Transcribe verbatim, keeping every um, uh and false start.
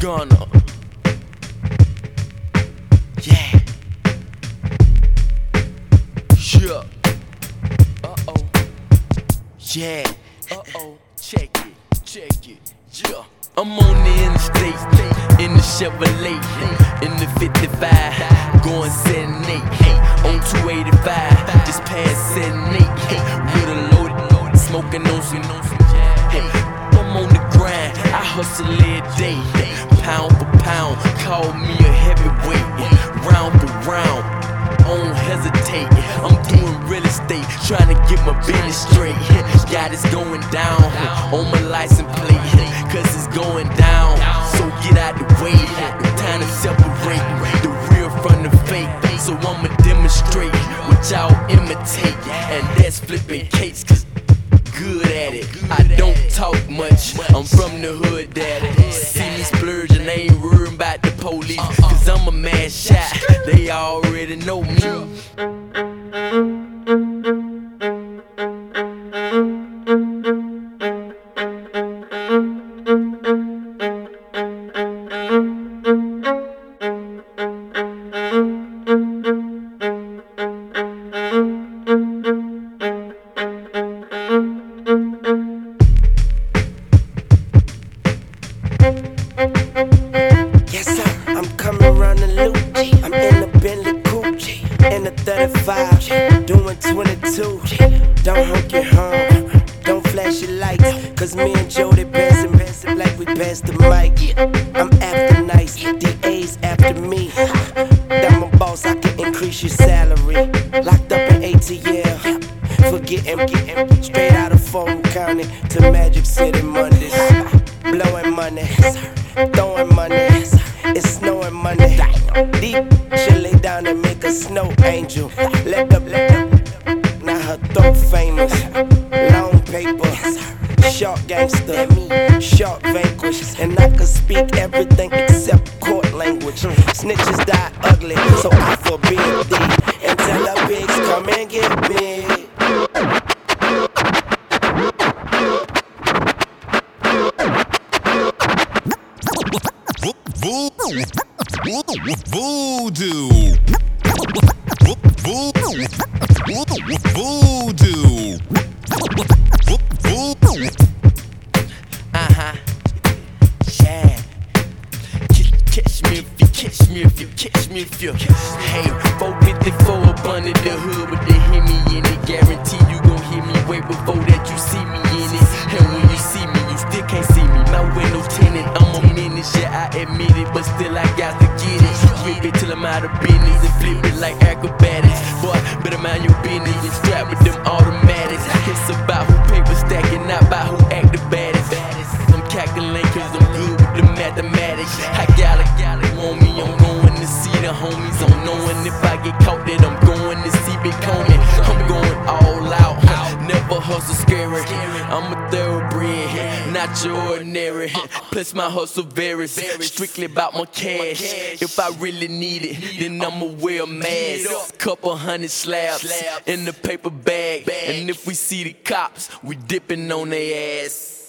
Gunna. Yeah. Yeah. Uh-oh. Yeah. Uh-oh. Check it. Check it. Yeah. I'm on the interstate, in the Chevrolet, in the fifty-five, going seventy-eight, on two eighty-five, just past seventy-eight, with a loaded, smoking on some, hey, I'm on the grind, I hustle every day, pound for pound, call me a heavyweight, round for round, I don't hesitate, I'm doing real estate, trying to get my business straight, got it's going down, on my license plate, cause it's going down, so get out the way, time to separate the real from the fake, so I'ma demonstrate what y'all imitate, and that's flipping cakes, cause good at it, I don't talk much, I'm from the hood daddy, see me splurging, I ain't worried about the police, cause I'm a mad shot, they already know me. Yes sir, I'm coming around the loop. I'm in the Bentley coupe, in the thirty-five, doing twenty-two. Don't honk your horn, don't flash your lights, cause me and Jody passing, passing like we passed the mic. I'm after nice, D A's after me. I'm a boss, I can increase your salary. Locked up in A T L, forgetting, getting straight out of Fulton County to Magic City Mondays. Blowing money, throwing money, it's snowing money. Deep, she lay down and make a snow angel. Let up, let up, now her throat famous. Long paper, short gangster, short vanquish. And I can speak everything except court language. Snitches die ugly, so I forbid thee. And tell the pigs, come and get me. Voodoo. Voodoo. Uh-huh. Yeah. Catch me if you catch me if you catch me if you. Hey, four fifty-four up under the hood, but they hear me in it. Guarantee you gon' hear me way before that you see me in it. And when you see me, you still can't see me. My window tinted, I'm a menace, yeah, I admit it, but still I got to get it. Whip it till I'm out of business and flip it like acrobatics. Boy, better mind your business and strap with them automatics. It's about who paper stacking, not about who act the baddest. I'm calculating cause I'm good with the mathematics. I gotta, gotta want me, I'm going to see the homies. I'm knowing if I get caught that I'm going to see Big Homie. I'm going all out, never hustle scary. I'm a thoroughbred, not your ordinary. Plus my hustle varies, strictly about my cash. If I really need it, then I'ma wear a mask. Couple hundred slabs in the paper bag, and if we see the cops, we dipping on their ass.